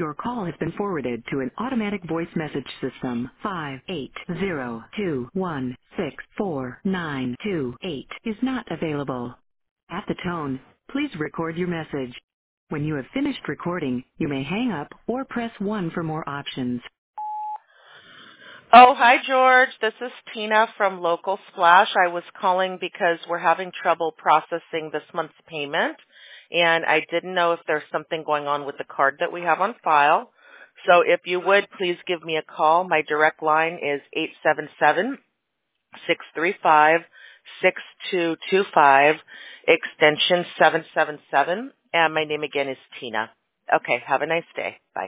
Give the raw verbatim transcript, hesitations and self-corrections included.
Your call has been forwarded to an automatic voice message system. Five eight zero two one six four nine two eight is not available. At the tone, please record your message. When you have finished recording, you may hang up or press one for more options. Oh, hi, George. This is Tina from Local Splash. I was calling because we're having trouble processing this month's payment, and I didn't know if there's something going on with the card that we have on file. So if you would, please give me a call. My direct line is eight seven seven, six three five, six two two five, extension seven seven seven, and my name again is Tina. Okay, have a nice day. Bye.